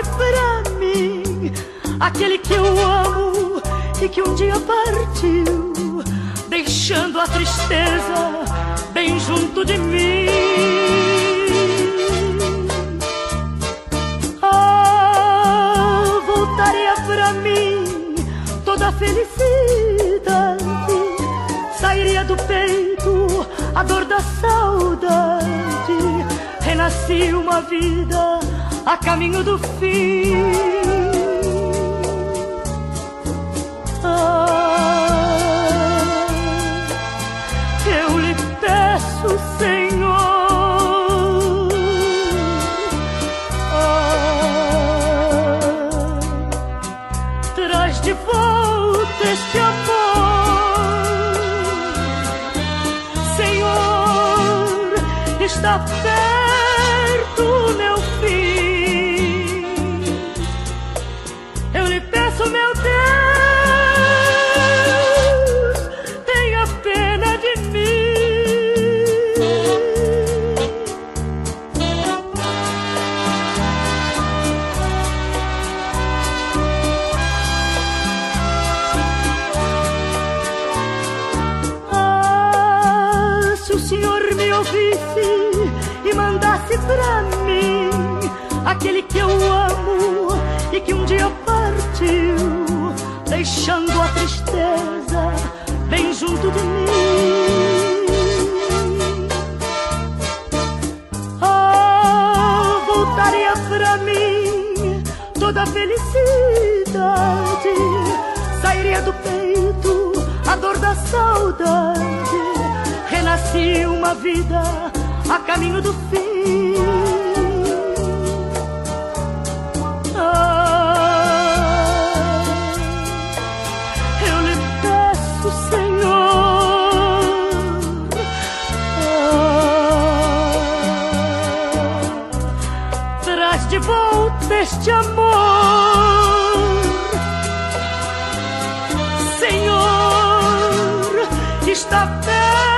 pra mim aquele que eu amo e que um dia partiu, deixando a tristeza bem junto de mim. Voltaria pra mim toda a felicidade, sairia do peito a dor da saudade, renascia uma vida a caminho do fim. Eu lhe peço, Senhor, traz de volta este amor. Senhor, está perto meu fim. Eu lhe peço, meu Deus, tenha pena de mim. Se o Senhor me ouvisse e mandasse pra mim aquele que eu amo e que um dia partiu, deixando a tristeza bem junto de mim. Voltaria pra mim toda a felicidade, sairia do peito a dor da saudade, renascia uma vida a caminho do fim. Eu lhe peço, Senhor, traz de volta este amor. Senhor, está perto